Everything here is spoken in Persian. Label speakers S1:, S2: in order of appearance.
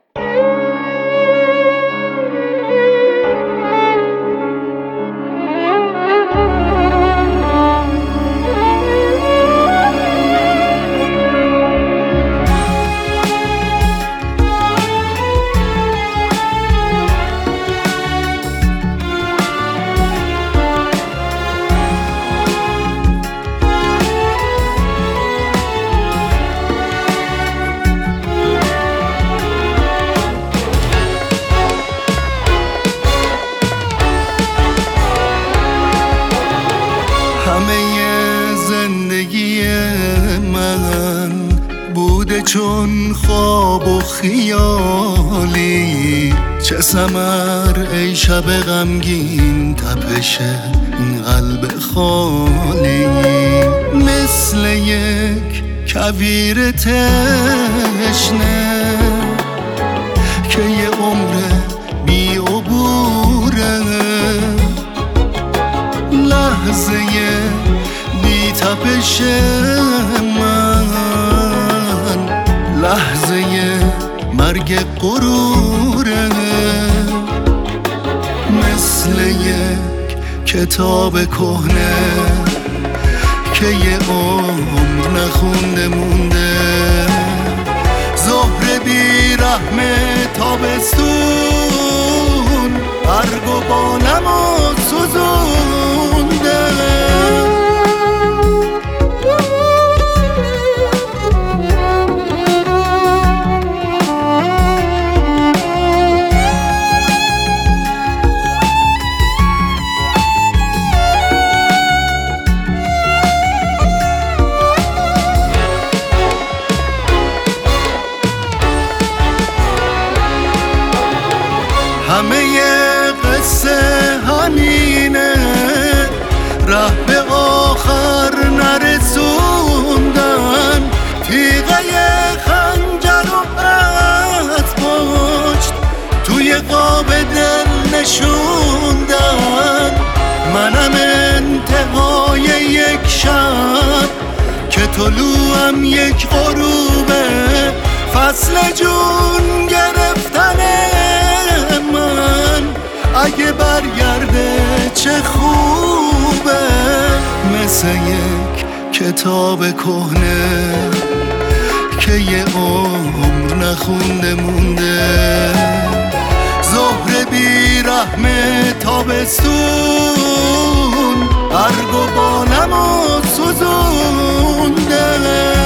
S1: زندگی من بوده چون خواب و خیالی، چه ثمر ای شب غمگین تپش این قلب خالی. مثل یک کویر تشنه که یه عمر بی عبوره، لحظه بی تپش من لحظه مرگ غروره. مثل یک کتاب کهنه که یه عمر نخونده مونده، ظهر بی رحم تابستون برگ و بالمو سوزونده. همه قصه همینه، ره به آخر نرسوندن، تیغه خنجر و از پشت توی قاب دل نشوندن. منم انتهای یک شب که طلوعم یک غروبه، فصل جون گرفتنه من اگه برگرده چه خوبه. مثل یک کتاب کهنه که یه عمر نخونده مونده، ظهر بی رحم تابستون برگ و بالمو سوزونده.